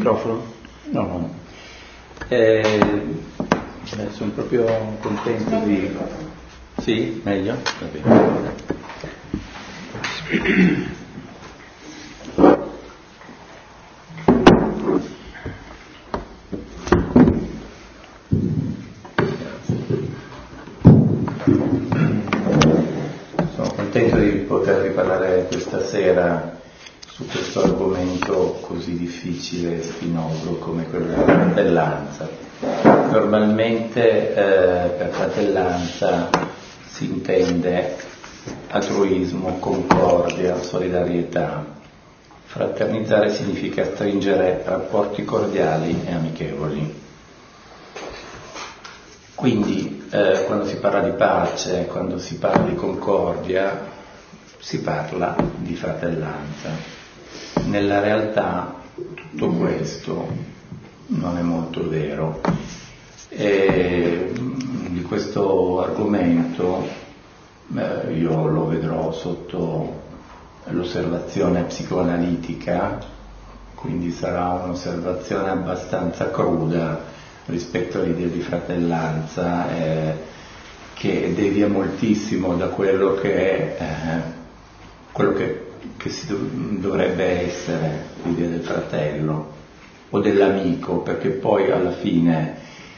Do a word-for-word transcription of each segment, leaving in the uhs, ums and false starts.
microfono? No, no. Eh, beh, sono proprio contento di... Sì, meglio? Va bene. Sono contento di poter riparlare questa sera su questo argomento così difficile e spinoso come quello della fratellanza. Normalmente eh, per fratellanza si intende altruismo, concordia, solidarietà. Fraternizzare significa stringere rapporti cordiali e amichevoli. Quindi eh, quando si parla di pace, quando si parla di concordia, si parla di fratellanza. Nella realtà tutto questo non è molto vero. E di questo argomento eh, io lo vedrò sotto l'osservazione psicoanalitica, quindi sarà un'osservazione abbastanza cruda rispetto all'idea di fratellanza, eh, che devia moltissimo da quello che è eh, quello che, che si dov- dovrebbe essere l'idea del fratello o dell'amico, perché poi alla fine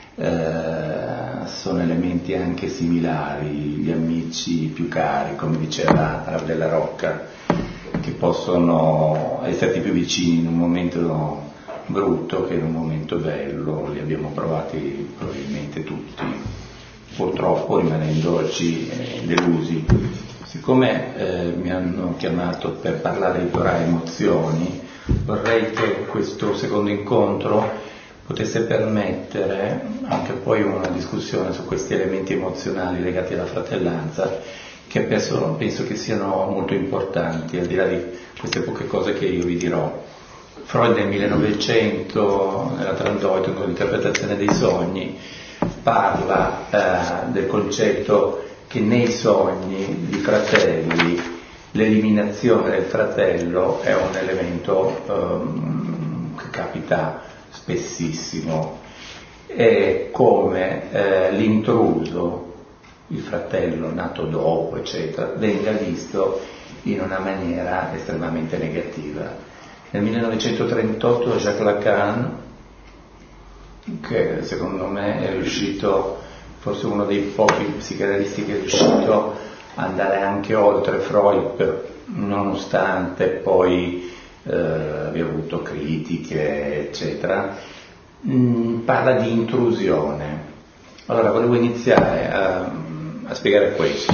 eh, sono elementi anche similari, gli amici più cari, come diceva Rav della Rocca, che possono esserti più vicini in un momento brutto che in un momento bello. Li abbiamo provati probabilmente tutti, purtroppo rimanendoci eh, delusi. Siccome eh, mi hanno chiamato per parlare di Torah e emozioni, vorrei che questo secondo incontro potesse permettere anche poi una discussione su questi elementi emozionali legati alla fratellanza, che penso, penso che siano molto importanti, al di là di queste poche cose che io vi dirò. Freud nel millenovecento, nella Transdeutung, con l'interpretazione dei sogni, parla eh, del concetto che nei sogni di fratelli l'eliminazione del fratello è un elemento ehm, che capita spessissimo, è come eh, l'intruso, il fratello nato dopo, eccetera, venga visto in una maniera estremamente negativa. Nel millenovecentotrentotto Jacques Lacan, che secondo me è riuscito, forse uno dei pochi psicanalisti che è riuscito ad andare anche oltre Freud, per, nonostante poi eh, abbia avuto critiche, eccetera, mh, parla di intrusione. Allora volevo iniziare a, a spiegare questo.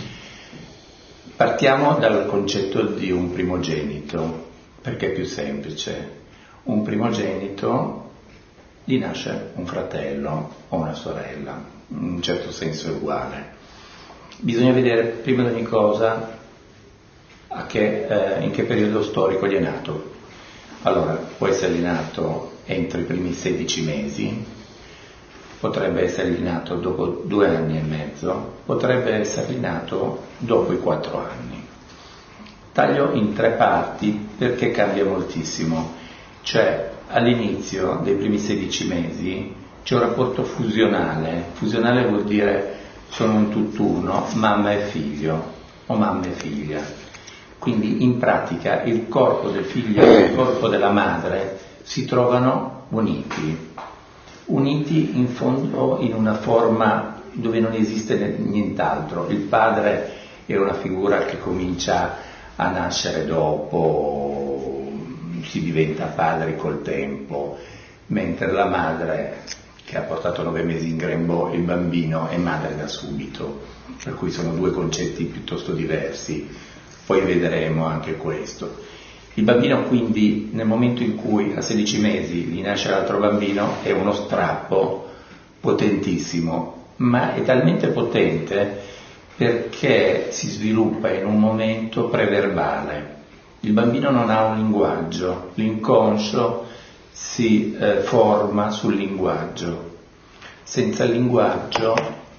Partiamo dal concetto di un primogenito, perché è più semplice. Un primogenito gli nasce un fratello o una sorella, in un certo senso è uguale. Bisogna vedere prima di ogni cosa a che, eh, in che periodo storico gli è nato. Allora, può essere nato entro i primi sedici mesi, potrebbe essere nato dopo due anni e mezzo, potrebbe essere nato dopo i quattro anni. Taglio in tre parti perché cambia moltissimo. Cioè, all'inizio dei primi sedici mesi c'è un rapporto fusionale. Fusionale vuol dire sono un tutt'uno, mamma e figlio o mamma e figlia. Quindi in pratica il corpo del figlio e il corpo della madre si trovano uniti. Uniti in fondo in una forma dove non esiste nient'altro. Il padre è una figura che comincia a nascere dopo, si diventa padri col tempo, mentre la madre, che ha portato nove mesi in grembo il bambino, è madre da subito, per cui sono due concetti piuttosto diversi. Poi vedremo anche questo. Il bambino quindi, nel momento in cui a sedici mesi gli nasce l'altro bambino, è uno strappo potentissimo, ma è talmente potente perché si sviluppa in un momento preverbale. Il bambino non ha un linguaggio, l'inconscio si eh, forma sul linguaggio. Senza linguaggio,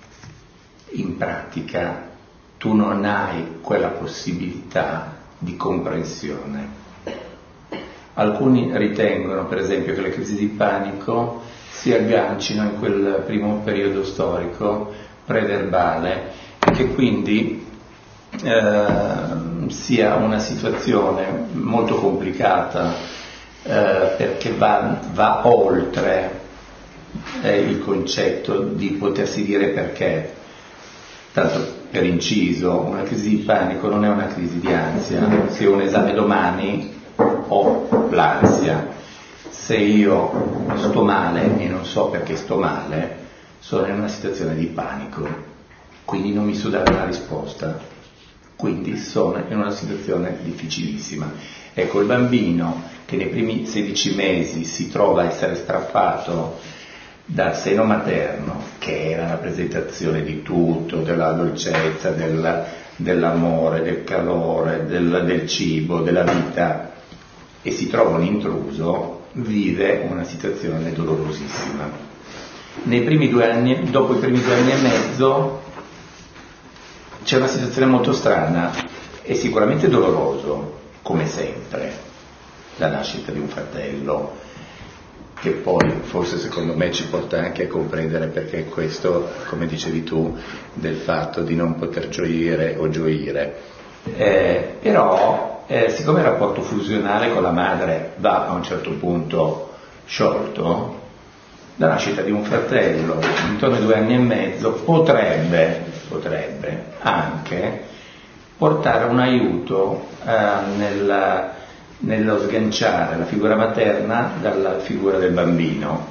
in pratica, tu non hai quella possibilità di comprensione. Alcuni ritengono, per esempio, che le crisi di panico si aggancino in quel primo periodo storico preverbale e che quindi eh, sia una situazione molto complicata eh, perché va, va oltre eh, il concetto di potersi dire perché. Tanto per inciso, una crisi di panico non è una crisi di ansia. Se ho un esame domani ho l'ansia. Se io sto male e non so perché sto male, sono in una situazione di panico, quindi non mi so dare una risposta, quindi sono in una situazione difficilissima. Ecco, il bambino che nei primi sedici mesi si trova a essere strappato dal seno materno, che è la rappresentazione di tutto, della dolcezza, del, dell'amore, del calore, del, del cibo, della vita, e si trova un intruso, vive una situazione dolorosissima. Nei primi due anni, dopo i primi due anni e mezzo, c'è una situazione molto strana, è sicuramente doloroso, come sempre, la nascita di un fratello, che poi forse secondo me ci porta anche a comprendere perché questo, come dicevi tu, del fatto di non poter gioire o gioire. Eh, però, eh, siccome il rapporto fusionale con la madre va a un certo punto sciolto, la nascita di un fratello intorno ai due anni e mezzo potrebbe, potrebbe anche portare un aiuto eh, nella nello sganciare la figura materna dalla figura del bambino.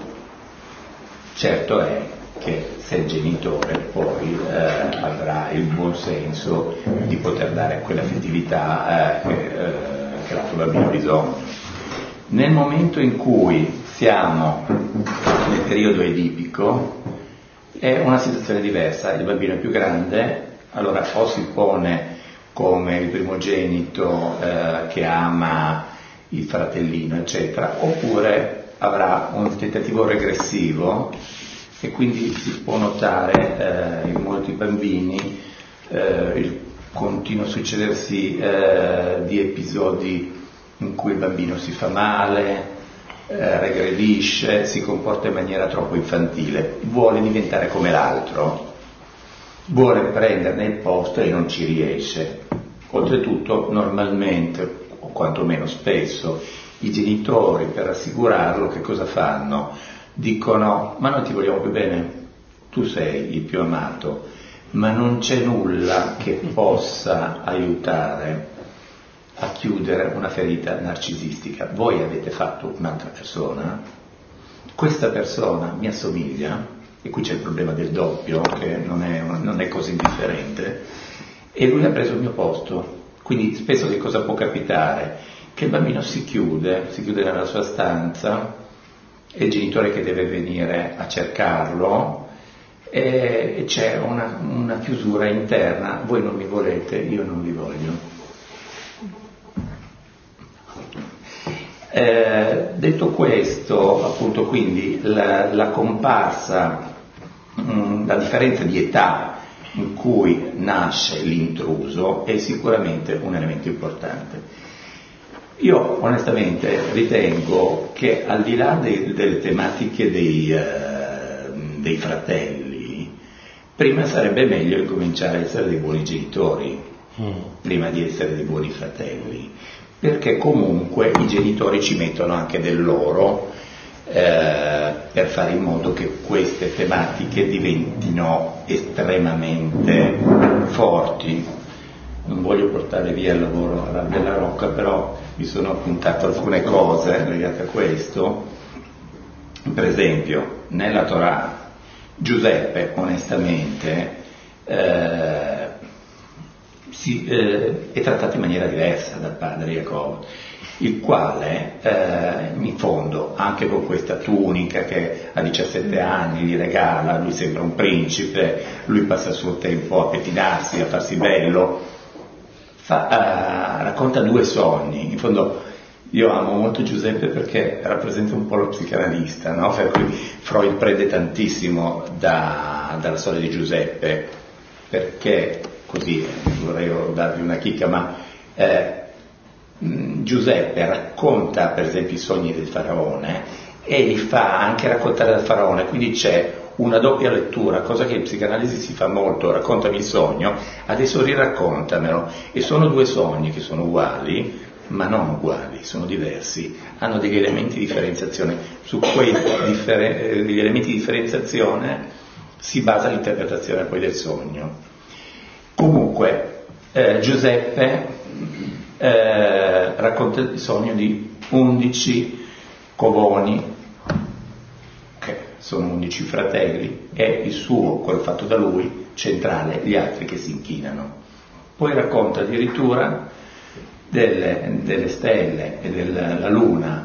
Certo è che se il genitore poi eh, avrà il buon senso di poter dare quell'affettività eh, che, eh, che l'altro bambino ha bisogno. Nel momento in cui siamo nel periodo edipico è una situazione diversa, il bambino è più grande, allora o si pone come il primogenito eh, che ama il fratellino, eccetera, oppure avrà un tentativo regressivo e quindi si può notare eh, in molti bambini eh, il continuo succedersi eh, di episodi in cui il bambino si fa male, eh, regredisce, si comporta in maniera troppo infantile, vuole diventare come l'altro, vuole prenderne il posto e non ci riesce. Oltretutto, normalmente, o quantomeno spesso, i genitori per rassicurarlo che cosa fanno? Dicono: ma noi ti vogliamo più bene, tu sei il più amato, ma non c'è nulla che possa aiutare a chiudere una ferita narcisistica. Voi avete fatto un'altra persona, questa persona mi assomiglia, e qui c'è il problema del doppio, che non è, non è così indifferente, e lui ha preso il mio posto. Quindi spesso che cosa può capitare? Che il bambino si chiude, si chiude nella sua stanza, è il genitore che deve venire a cercarlo, e, e c'è una, una chiusura interna: voi non mi volete, io non vi voglio. Eh, detto questo, appunto, quindi la, la comparsa, mh, la differenza di età in cui nasce l'intruso è sicuramente un elemento importante. Io onestamente ritengo che al di là de, delle tematiche dei, uh, dei fratelli, prima sarebbe meglio incominciare a essere dei buoni genitori, mm. prima di essere dei buoni fratelli, perché comunque i genitori ci mettono anche del loro eh, per fare in modo che queste tematiche diventino estremamente forti. Non voglio portare via il lavoro alla Bella Rocca, però mi sono appuntato alcune cose legate a questo. Per esempio, nella Torah Giuseppe, onestamente, eh, si, eh, è trattato in maniera diversa dal padre Jacob, il quale eh, in fondo, anche con questa tunica che a diciassette anni gli regala, lui sembra un principe, lui passa il suo tempo a pettinarsi, a farsi bello, fa, uh, racconta due sogni. In fondo io amo molto Giuseppe perché rappresenta un po' lo psicanalista, no? Per cui Freud prende tantissimo da, dalla storia di Giuseppe, perché così vorrei darvi una chicca, ma eh, Giuseppe racconta per esempio i sogni del faraone e li fa anche raccontare dal faraone, quindi c'è una doppia lettura, cosa che in psicanalisi si fa molto: raccontami il sogno, adesso riraccontamelo, e sono due sogni che sono uguali ma non uguali, sono diversi, hanno degli elementi di differenziazione, su quei differen- degli elementi di differenziazione si basa l'interpretazione poi del sogno. Comunque eh, Giuseppe eh, racconta il sogno di undici covoni, che sono undici fratelli, e il suo, quello fatto da lui, centrale, gli altri che si inchinano. Poi racconta addirittura delle, delle stelle e della luna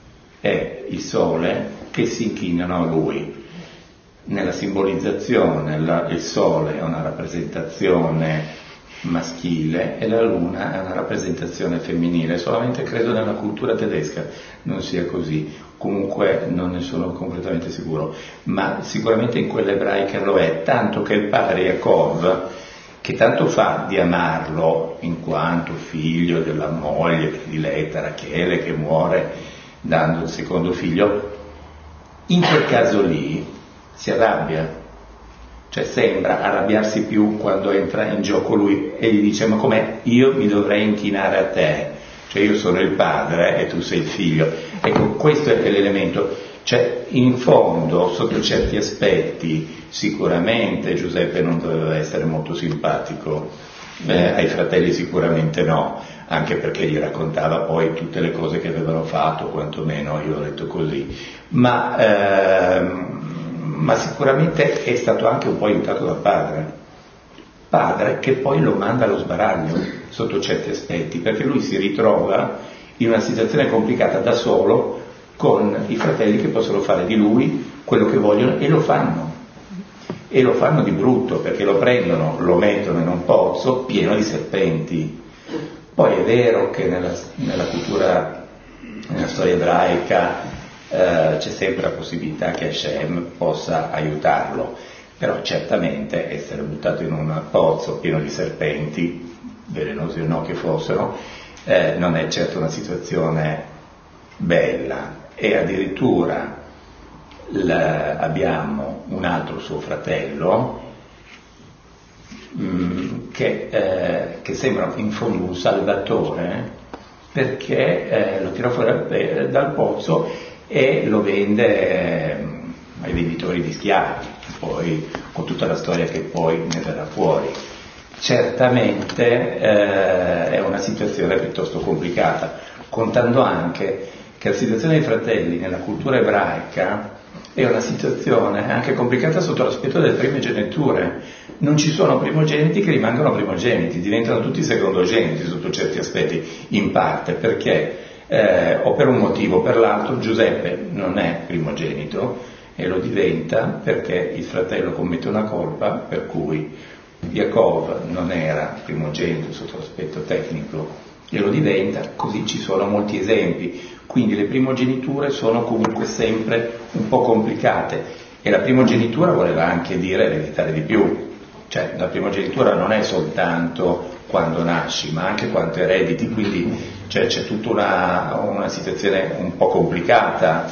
e il sole che si inchinano a lui. Nella simbolizzazione la, il sole è una rappresentazione maschile e la luna è una rappresentazione femminile. Solamente credo nella cultura tedesca non sia così, comunque non ne sono completamente sicuro, ma sicuramente in quella ebraica lo è, tanto che il padre Yaakov, che tanto fa di amarlo in quanto figlio della moglie prediletta Rachele che muore dando il secondo figlio, in quel caso lì si arrabbia, cioè sembra arrabbiarsi più quando entra in gioco lui e gli dice: ma com'è, io mi dovrei inchinare a te, cioè io sono il padre e tu sei il figlio. Ecco, questo è l'elemento, cioè in fondo sotto certi aspetti sicuramente Giuseppe non doveva essere molto simpatico, eh, ai fratelli sicuramente no, anche perché gli raccontava poi tutte le cose che avevano fatto, quantomeno io l'ho detto così, ma ehm, ma sicuramente è stato anche un po' aiutato dal padre, padre che poi lo manda allo sbaraglio sotto certi aspetti, perché lui si ritrova in una situazione complicata da solo con i fratelli che possono fare di lui quello che vogliono, e lo fanno, e lo fanno di brutto, perché lo prendono, lo mettono in un pozzo pieno di serpenti. Poi è vero che nella, nella cultura, nella storia ebraica, Uh, c'è sempre la possibilità che Hashem possa aiutarlo, però certamente essere buttato in un pozzo pieno di serpenti, velenosi o no che fossero, eh, non è certo una situazione bella. E addirittura la, abbiamo un altro suo fratello mh, che, eh, che sembra in fondo un salvatore, perché eh, lo tira fuori dal pozzo e lo vende eh, ai venditori di schiavi, poi con tutta la storia che poi ne verrà fuori. Certamente eh, è una situazione piuttosto complicata, contando anche che la situazione dei fratelli nella cultura ebraica è una situazione anche complicata sotto l'aspetto delle primogeniture. Non ci sono primogeniti che rimangono primogeniti, diventano tutti secondogeniti sotto certi aspetti, in parte perché Eh, o per un motivo o per l'altro Giuseppe non è primogenito e lo diventa perché il fratello commette una colpa per cui Yaakov non era primogenito sotto l'aspetto tecnico e lo diventa, così ci sono molti esempi. Quindi le primogeniture sono comunque sempre un po' complicate, e la primogenitura voleva anche dire ereditare di più, cioè la primogenitura non è soltanto quando nasci ma anche quando erediti, quindi cioè, c'è tutta una, una situazione un po' complicata.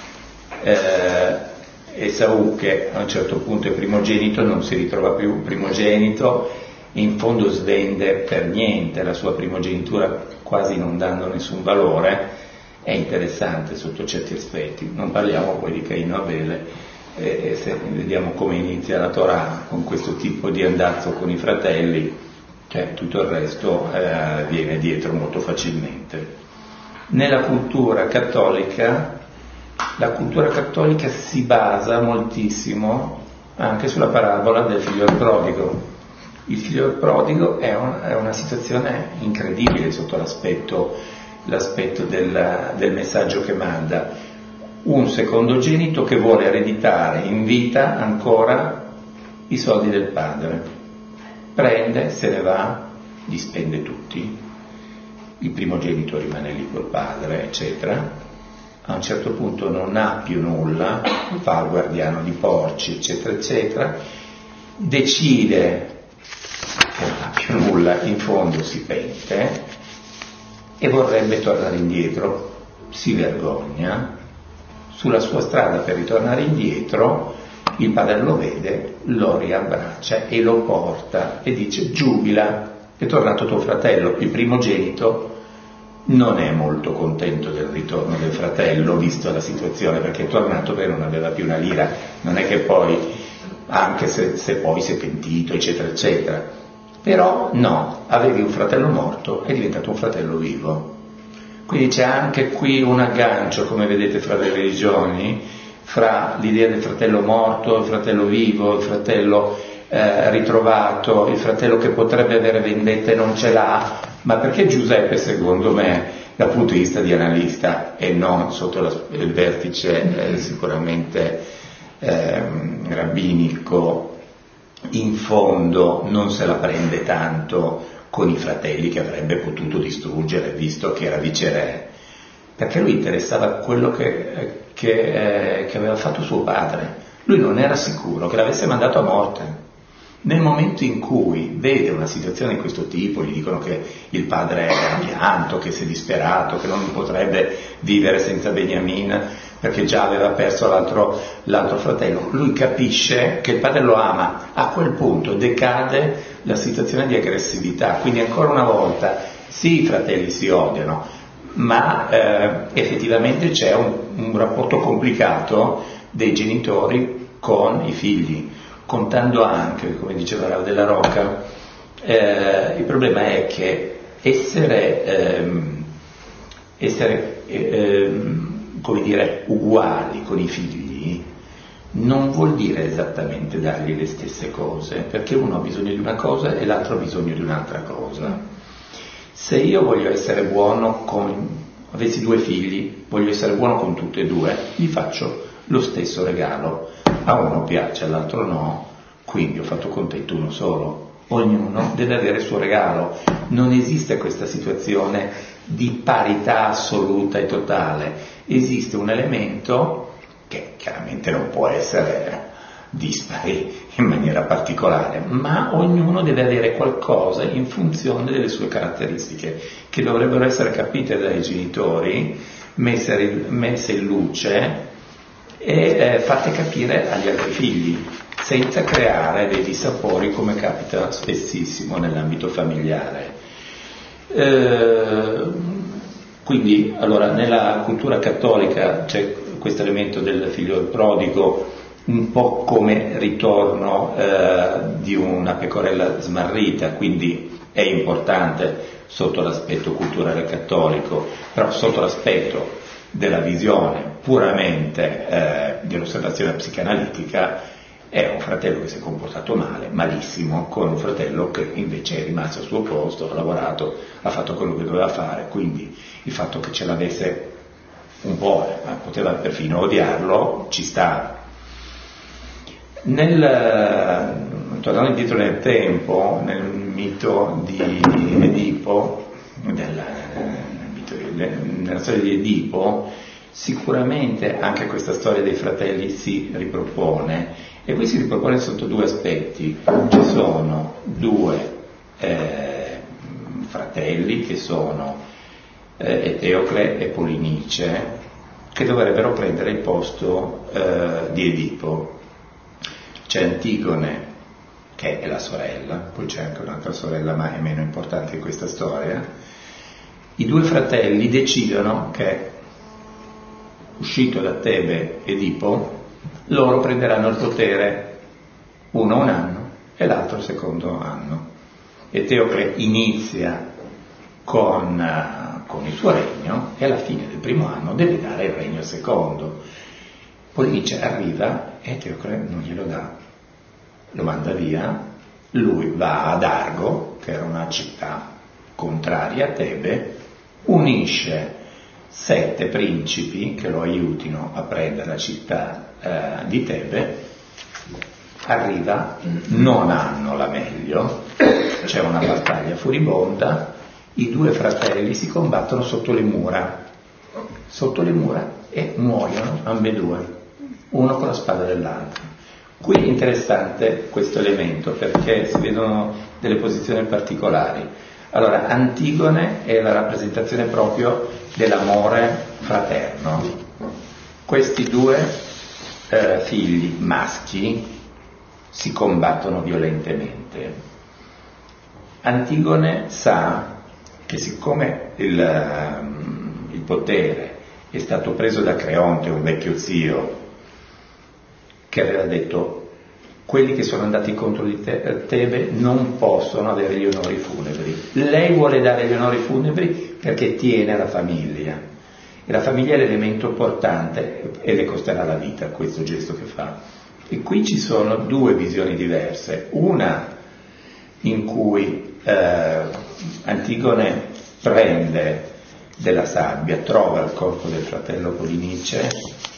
eh, Esaù, che a un certo punto è primogenito, non si ritrova più primogenito, in fondo svende per niente la sua primogenitura, quasi non dando nessun valore. È interessante sotto certi aspetti. Non parliamo poi di Caino e Abele, e, e se vediamo come inizia la Torah con questo tipo di andazzo con i fratelli, che tutto il resto eh, viene dietro molto facilmente. Nella cultura cattolica, la cultura cattolica si basa moltissimo anche sulla parabola del figlio prodigo. Il figlio prodigo è, un, è una situazione incredibile sotto l'aspetto, l'aspetto del, del messaggio che manda. Un secondogenito che vuole ereditare in vita ancora i soldi del padre. Prende, se ne va, li spende tutti, il primogenito rimane lì col padre, eccetera. A un certo punto non ha più nulla, fa il guardiano di porci, eccetera, eccetera, decide che non ha più nulla, in fondo si pente, e vorrebbe tornare indietro, si vergogna, sulla sua strada per ritornare indietro il padre lo vede, lo riabbraccia e lo porta e dice: giubila, è tornato tuo fratello. Il primogenito non è molto contento del ritorno del fratello, visto la situazione, perché è tornato perché non aveva più una lira, non è che poi, anche se, se poi si è pentito, eccetera, eccetera. Però no, avevi un fratello morto, è diventato un fratello vivo. Quindi c'è anche qui un aggancio, come vedete, fra le religioni, fra l'idea del fratello morto, il fratello vivo, il fratello eh, ritrovato, il fratello che potrebbe avere vendetta e non ce l'ha, ma perché Giuseppe, secondo me, dal punto di vista di analista e non sotto la, il vertice eh, sicuramente eh, rabbinico, in fondo non se la prende tanto con i fratelli che avrebbe potuto distruggere, visto che era viceré, perché lui interessava quello che, che, eh, che aveva fatto suo padre. Lui non era sicuro che l'avesse mandato a morte. Nel momento in cui vede una situazione di questo tipo, gli dicono che il padre è pianto, che si è disperato, che non potrebbe vivere senza Beniamin perché già aveva perso l'altro, l'altro fratello, lui capisce che il padre lo ama. A quel punto decade la situazione di aggressività, quindi ancora una volta sì, i fratelli si odiano, ma eh, effettivamente c'è un, un rapporto complicato dei genitori con i figli, contando anche, come diceva Rav della Rocca, eh, il problema è che essere, ehm, essere ehm, come dire, uguali con i figli non vuol dire esattamente dargli le stesse cose, perché uno ha bisogno di una cosa e l'altro ha bisogno di un'altra cosa. Se io voglio essere buono con, avessi due figli, voglio essere buono con tutti e due, gli faccio lo stesso regalo. A uno piace, all'altro no, quindi ho fatto contento uno solo. Ognuno deve avere il suo regalo. Non esiste questa situazione di parità assoluta e totale. Esiste un elemento che chiaramente non può essere dispari in maniera particolare, ma ognuno deve avere qualcosa in funzione delle sue caratteristiche, che dovrebbero essere capite dai genitori, messe, messe in luce e eh, fatte capire agli altri figli, senza creare dei dissapori come capita spessissimo nell'ambito familiare. Eh, quindi, allora, nella cultura cattolica c'è questo elemento del figlio prodigo, un po' come ritorno eh, di una pecorella smarrita, quindi è importante sotto l'aspetto culturale cattolico, però sotto l'aspetto della visione puramente eh, dell'osservazione psicanalitica è un fratello che si è comportato male, malissimo, con un fratello che invece è rimasto al suo posto, ha lavorato, ha fatto quello che doveva fare, quindi il fatto che ce l'avesse un po', eh, poteva perfino odiarlo, ci sta. Nel, tornando indietro nel tempo, nel mito di Edipo, nella, nella storia di Edipo, sicuramente anche questa storia dei fratelli si ripropone, e qui si ripropone sotto due aspetti. Ci sono due eh, fratelli che sono eh, Eteocle e Polinice, che dovrebbero prendere il posto eh, di Edipo. C'è Antigone, che è la sorella, poi c'è anche un'altra sorella, ma è meno importante in questa storia. I due fratelli decidono che, uscito da Tebe Edipo, loro prenderanno il potere, uno un anno e l'altro il secondo anno. Eteocle inizia con, uh, con il suo regno e alla fine del primo anno deve dare il regno al secondo. Polinice arriva e Eteocle non glielo dà, lo manda via, lui va ad Argo, che era una città contraria a Tebe, unisce sette principi che lo aiutino a prendere la città eh, di Tebe, arriva, non hanno la meglio, c'è una battaglia furibonda, i due fratelli si combattono sotto le mura, sotto le mura e muoiono ambedue, uno con la spada dell'altro. Qui è interessante questo elemento perché si vedono delle posizioni particolari. Allora, Antigone è la rappresentazione proprio dell'amore fraterno. Questi due eh, figli maschi si combattono violentemente. Antigone sa che siccome il, il potere è stato preso da Creonte, un vecchio zio, che aveva detto: quelli che sono andati contro di te, Tebe non possono avere gli onori funebri. Lei vuole dare gli onori funebri perché tiene la famiglia, e la famiglia è l'elemento portante e le costerà la vita questo gesto che fa. E qui ci sono due visioni diverse, una in cui eh, Antigone prende della sabbia, trova il corpo del fratello Polinice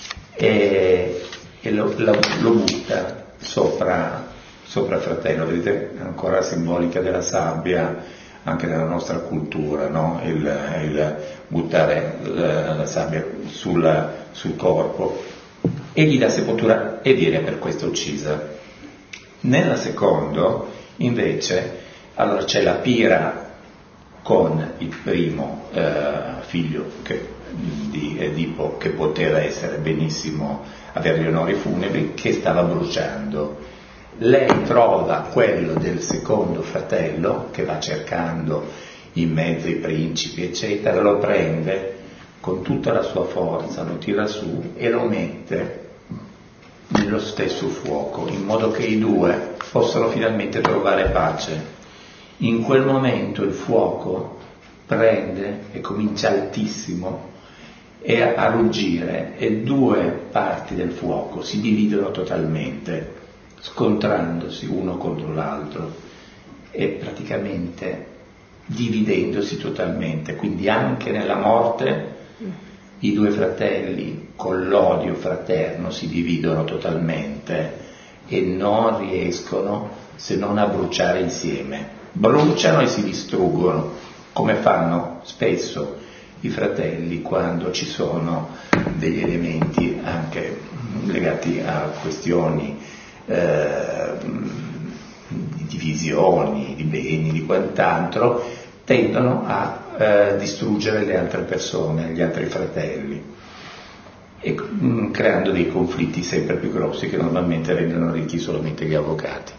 e, e lo, lo, lo butta sopra, sopra il fratello. Vedete ancora la simbolica della sabbia anche nella nostra cultura, no? il, il buttare la, la sabbia sul, sul corpo, e gli dà sepoltura e viene per questo uccisa. Nella seconda invece, allora c'è la pira con il primo eh, figlio che, di Edipo, che poteva essere benissimo avere gli onori funebri, che stava bruciando. Lei trova quello del secondo fratello che va cercando in mezzo ai principi eccetera, lo prende con tutta la sua forza, lo tira su e lo mette nello stesso fuoco, in modo che i due possano finalmente trovare pace. In quel momento il fuoco prende e comincia altissimo e a ruggire, e due parti del fuoco si dividono totalmente, scontrandosi uno contro l'altro e praticamente dividendosi totalmente. Quindi anche nella morte i due fratelli con l'odio fraterno si dividono totalmente e non riescono se non a bruciare insieme. Bruciano e si distruggono, come fanno spesso i fratelli quando ci sono degli elementi anche legati a questioni eh, di divisioni, di beni, di quant'altro, tendono a eh, distruggere le altre persone, gli altri fratelli, e mh, creando dei conflitti sempre più grossi che normalmente rendono ricchi solamente gli avvocati.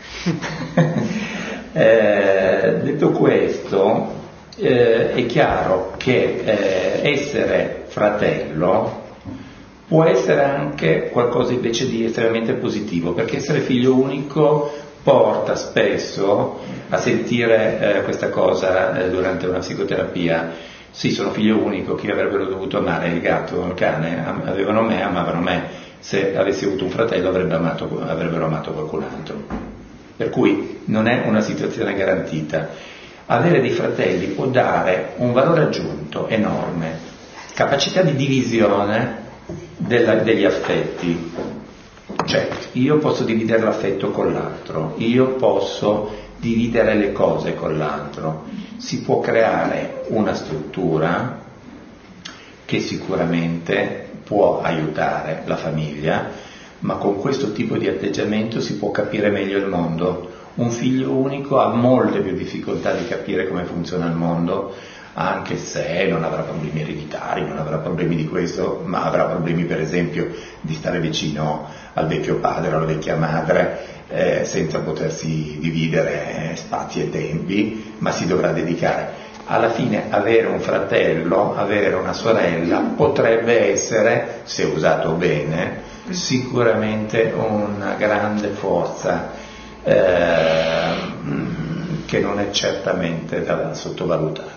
eh, detto questo, eh, è chiaro che eh, essere fratello può essere anche qualcosa invece di estremamente positivo, perché essere figlio unico porta spesso a sentire eh, questa cosa eh, durante una psicoterapia: sì, sono figlio unico, chi avrebbero dovuto amare? Il gatto, il cane, Am- avevano me, amavano me, se avessi avuto un fratello avrebbe amato, avrebbero amato qualcun altro. Per cui non è una situazione garantita. Avere dei fratelli può dare un valore aggiunto enorme, capacità di divisione della, degli affetti. Cioè, io posso dividere l'affetto con l'altro, io posso dividere le cose con l'altro, si può creare una struttura che sicuramente può aiutare la famiglia, ma con questo tipo di atteggiamento si può capire meglio il mondo. Un figlio unico ha molte più difficoltà di capire come funziona il mondo, anche se non avrà problemi ereditari, non avrà problemi di questo, ma avrà problemi per esempio di stare vicino al vecchio padre o alla vecchia madre, eh, senza potersi dividere eh, spazi e tempi, ma si dovrà dedicare. Alla fine avere un fratello, avere una sorella potrebbe essere, se usato bene, sicuramente una grande forza eh, che non è certamente da sottovalutare.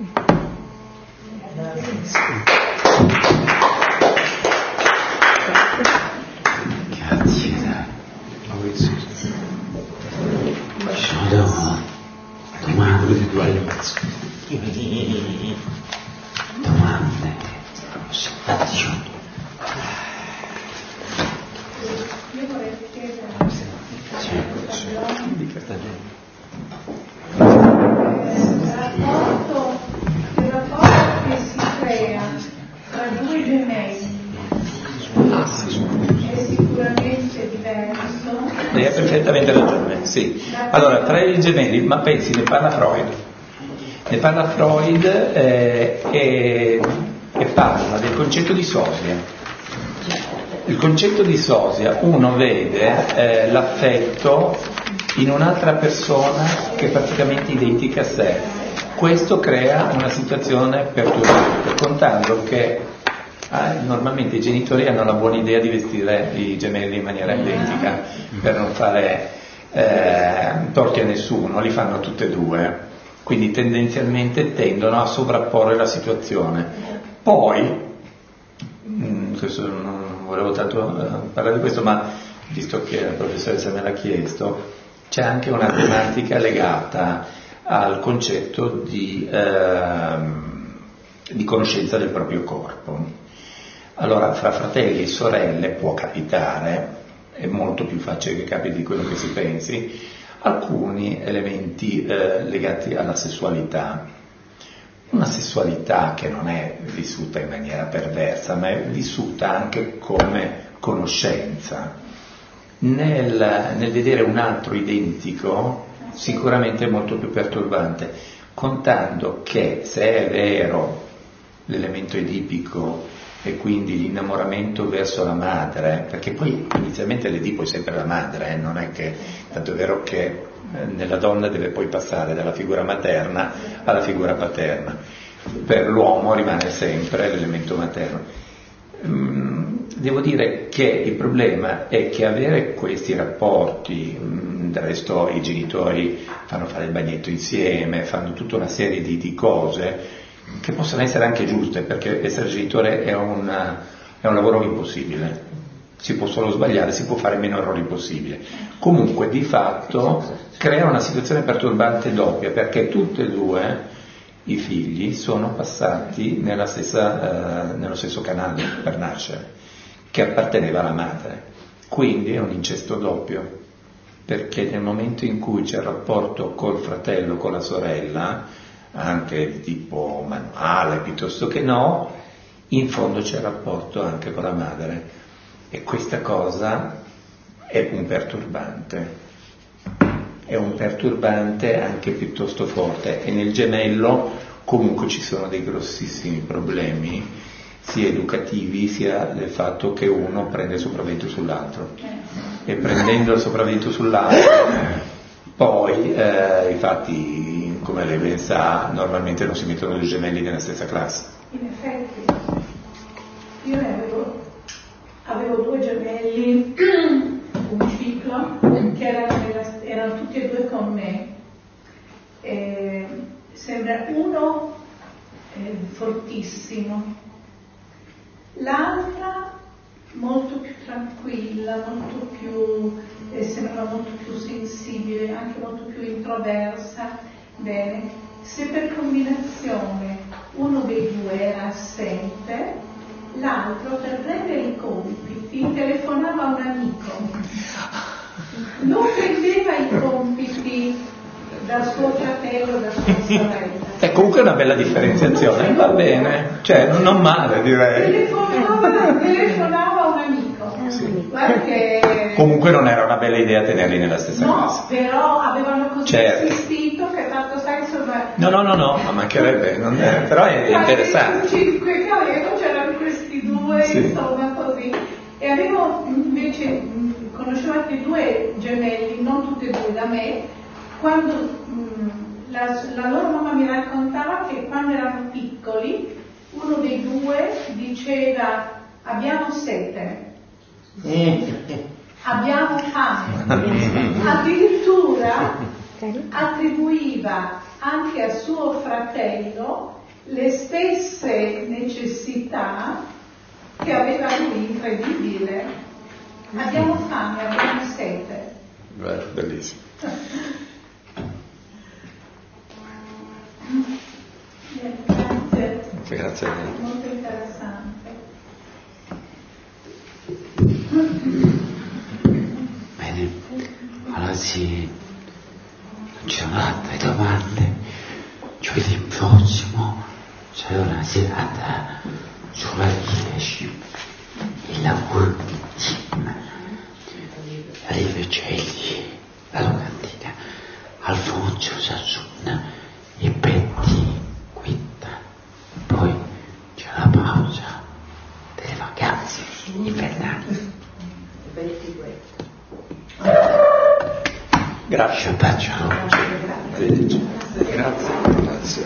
Grazie. Sono domande. Domande. Osservazioni. Io vorrei chiedere il rapporto, il rapporto che si crea tra due gemelli è sicuramente diverso. Lei ha perfettamente ragione, sì. Allora, tra i gemelli, ma pensi, ne parla Freud. Ne parla Freud eh, e, e parla del concetto di sosia. Il concetto di sosia, uno vede eh, l'affetto in un'altra persona che è praticamente identica a sé. Questo crea una situazione perturbante, contando che ah, normalmente i genitori hanno la buona idea di vestire i gemelli in maniera identica per non fare eh, torti a nessuno, li fanno tutte e due, quindi tendenzialmente tendono a sovrapporre la situazione. Poi, mh, questo non volevo tanto eh, parlare di questo, ma visto che la professoressa me l'ha chiesto, c'è anche una tematica legata al concetto di, eh, di conoscenza del proprio corpo. Allora, fra fratelli e sorelle può capitare, è molto più facile che capiti di quello che si pensi, alcuni elementi eh, legati alla sessualità. Una sessualità che non è vissuta in maniera perversa, ma è vissuta anche come conoscenza. Nel, nel vedere un altro identico, sicuramente è molto più perturbante, contando che se è vero l'elemento edipico e quindi l'innamoramento verso la madre, perché poi inizialmente l'Edipo è sempre la madre, eh, non è che, tanto è vero che nella donna deve poi passare dalla figura materna alla figura paterna, per l'uomo rimane sempre l'elemento materno. Devo dire che il problema è che avere questi rapporti, del resto i genitori fanno fare il bagnetto insieme, fanno tutta una serie di, di cose che possono essere anche giuste, perché essere genitore è, una, è un lavoro impossibile. Si può solo sbagliare, si può fare meno errori possibile. Comunque di fatto crea una situazione perturbante doppia, perché tutti e due i figli sono passati nella stessa, eh, nello stesso canale per nascere, che apparteneva alla madre. Quindi è un incesto doppio, perché nel momento in cui c'è il rapporto col fratello, con la sorella, anche di tipo manuale piuttosto che no, in fondo c'è il rapporto anche con la madre. E questa cosa è un perturbante, è un perturbante anche piuttosto forte, e nel gemello comunque ci sono dei grossissimi problemi, sia educativi sia del fatto che uno prende il sopravvento sull'altro, e prendendo il sopravvento sull'altro poi eh, infatti, come lei ben sa, normalmente non si mettono due gemelli nella stessa classe. In effetti io ne avevo Avevo due gemelli, un ciclo, che erano, nella, erano tutti e due con me. E sembra uno eh, fortissimo, l'altra molto più tranquilla, molto più, eh, sembrava molto più sensibile, anche molto più introversa. Bene, se per combinazione uno dei due era assente, l'altro per prendere i compiti telefonava a un amico, non prendeva i compiti da suo fratello, da sua sorella. È comunque una bella differenziazione, va bene, cioè non male direi. Telefonava, telefonava a un amico. Sì. Guarda che... Comunque non era una bella idea tenerli nella stessa no, classe. No, però avevano così certo. insistito che tanto sai insomma... No, no, no, no, ma mancherebbe, non è, però è interessante. Cinque cavalieri c'erano questi due, sì. Insomma così. E avevo invece, conoscevo anche due gemelli, non tutti e due da me, quando mh, la, la loro mamma mi raccontava che quando erano piccoli uno dei due diceva abbiamo sete, abbiamo fame, addirittura attribuiva anche a suo fratello le stesse necessità che aveva lui, incredibile. Abbiamo fame, abbiamo sete. Beh, bellissimo. Grazie. Grazie a lei. Molto interessante. Bene, allora sì, non c'erano altre domande. Giovedì prossimo c'è una serata sulla dieci, il lavoro di team, Rivecelli, la locandina, Alfonso Sassunna e Betty aspetti questo. Grazie. Grazie. Grazie. Grazie. Grazie.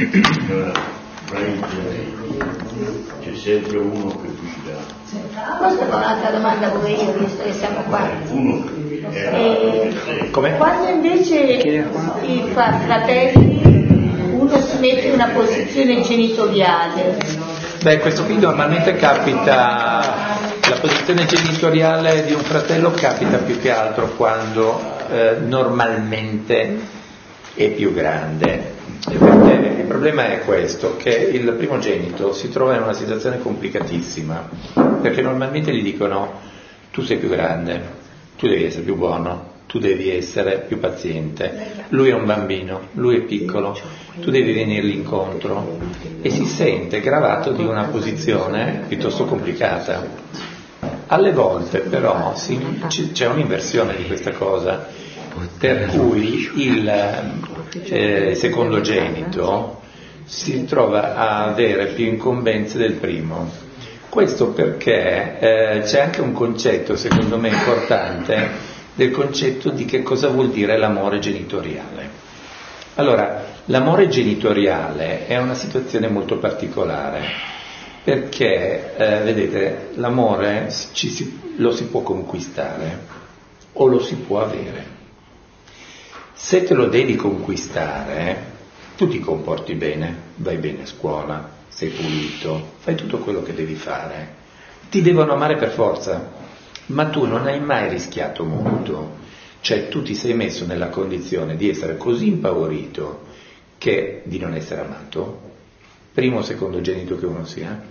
C'è sempre uno che guida. Posso fare un'altra domanda pure io, visto che siamo qua? Uno Eh, Come? quando invece i fa- fratelli uno si mette in una posizione genitoriale, Beh, questo qui normalmente capita, la posizione genitoriale di un fratello capita più che altro quando eh, normalmente è più grande. Perché il problema è questo, che il primogenito si trova in una situazione complicatissima, perché normalmente gli dicono tu sei più grande, tu devi essere più buono, tu devi essere più paziente, lui è un bambino, lui è piccolo, tu devi venirgli incontro, e si sente gravato di una posizione piuttosto complicata. Alle volte però si, c'è un'inversione di questa cosa, per cui il eh, secondogenito si trova a avere più incombenze del primo. Questo perché eh, c'è anche un concetto, secondo me, importante, del concetto di che cosa vuol dire l'amore genitoriale. Allora, l'amore genitoriale è una situazione molto particolare, perché, eh, vedete, l'amore ci si, lo si può conquistare o lo si può avere. Se te lo devi conquistare, tu ti comporti bene, vai bene a scuola, sei pulito, fai tutto quello che devi fare. Ti devono amare per forza, ma tu non hai mai rischiato molto, cioè tu ti sei messo nella condizione di essere così impaurito che di non essere amato, primo o secondogenito che uno sia,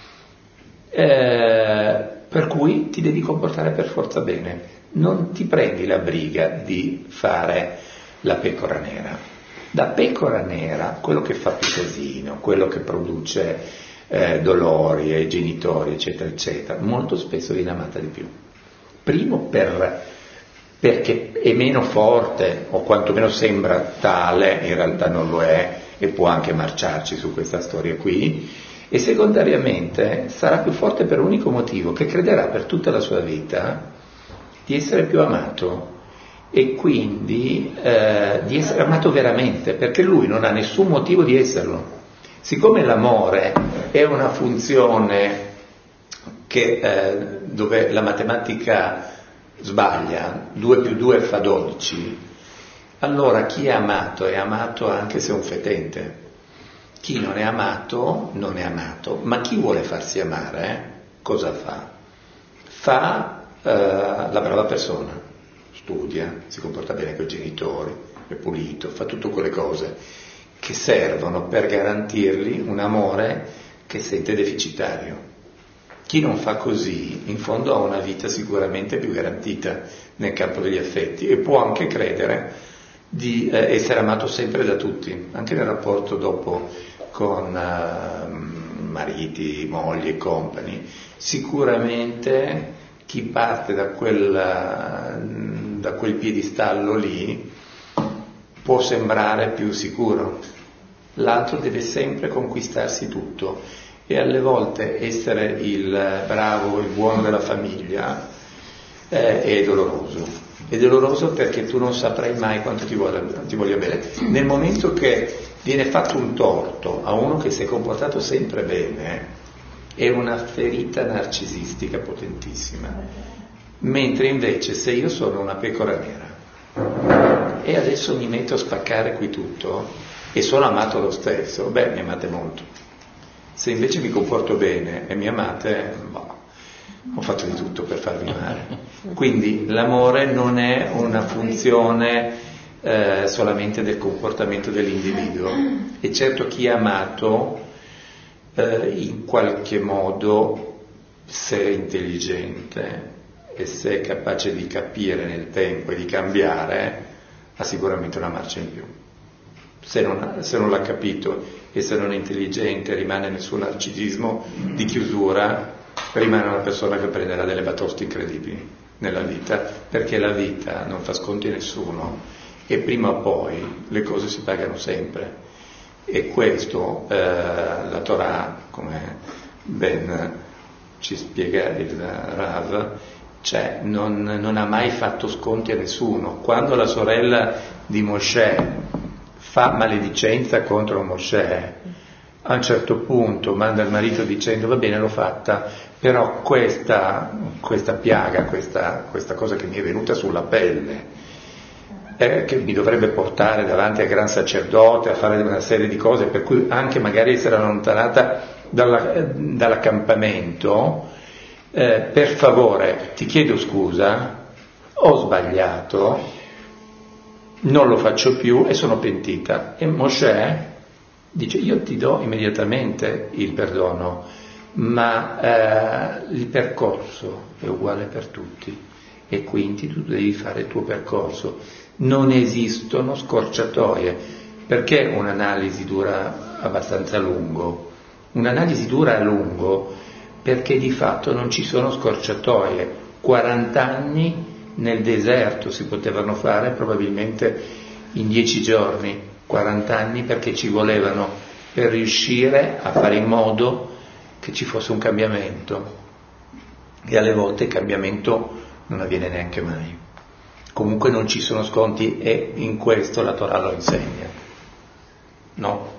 eh, per cui ti devi comportare per forza bene, non ti prendi la briga di fare la pecora nera. Da pecora nera, quello che fa più casino, quello che produce eh, dolori ai genitori, eccetera, eccetera, molto spesso viene amata di più. Primo per, perché è meno forte, o quantomeno sembra tale, in realtà non lo è, e può anche marciarci su questa storia qui, e secondariamente sarà più forte per un unico motivo, che crederà per tutta la sua vita di essere più amato, e quindi eh, di essere amato veramente, perché lui non ha nessun motivo di esserlo. Siccome l'amore è una funzione che, eh, dove la matematica sbaglia, due più due fa dodici, allora chi è amato è amato anche se è un fetente, chi non è amato non è amato, ma chi vuole farsi amare, eh, cosa fa? Fa eh, la brava persona, studia, si comporta bene con i genitori, è pulito, fa tutte quelle cose che servono per garantirgli un amore che sente deficitario. Chi non fa così, in fondo ha una vita sicuramente più garantita nel campo degli affetti, e può anche credere di eh, essere amato sempre da tutti, anche nel rapporto dopo con eh, mariti, mogli e compagni. Sicuramente chi parte da quel, da quel piedistallo lì può sembrare più sicuro, l'altro deve sempre conquistarsi tutto, e alle volte essere il bravo, il buono della famiglia eh, è doloroso. È doloroso perché tu non saprai mai quanto ti voglia, ti voglia bene. Nel momento che viene fatto un torto a uno che si è comportato sempre bene, è una ferita narcisistica potentissima. Mentre invece se io sono una pecora nera e adesso mi metto a spaccare qui tutto e sono amato lo stesso, beh, mi amate molto. Se invece mi comporto bene e mi amate, boh, ho fatto di tutto per farvi amare. Quindi l'amore non è una funzione eh, solamente del comportamento dell'individuo. E certo chi è amato eh, in qualche modo, se è intelligente e se è capace di capire nel tempo e di cambiare, ha sicuramente una marcia in più. Se non, se non l'ha capito e se non è intelligente, rimane nel suo narcisismo di chiusura, rimane una persona che prenderà delle batoste incredibili nella vita, perché la vita non fa sconti a nessuno e prima o poi le cose si pagano sempre. E questo eh, la Torah, come ben ci spiega il Rav, cioè non, non ha mai fatto sconti a nessuno. Quando la sorella di Mosè fa maledicenza contro Mosè, a un certo punto manda il marito dicendo va bene, l'ho fatta, però questa, questa piaga, questa, questa cosa che mi è venuta sulla pelle, eh, che mi dovrebbe portare davanti al gran sacerdote a fare una serie di cose, per cui anche magari essere allontanata dalla, dall'accampamento, eh, per favore ti chiedo scusa, ho sbagliato, non lo faccio più e sono pentita. E Mosè dice io ti do immediatamente il perdono, ma eh, il percorso è uguale per tutti e quindi tu devi fare il tuo percorso. Non esistono scorciatoie. Perché un'analisi dura abbastanza a lungo? Un'analisi dura a lungo perché di fatto non ci sono scorciatoie. quaranta anni nel deserto si potevano fare probabilmente in dieci giorni. quaranta anni perché ci volevano per riuscire a fare in modo che ci fosse un cambiamento, e alle volte il cambiamento non avviene neanche mai. Comunque non ci sono sconti e in questo la Torah lo insegna, no?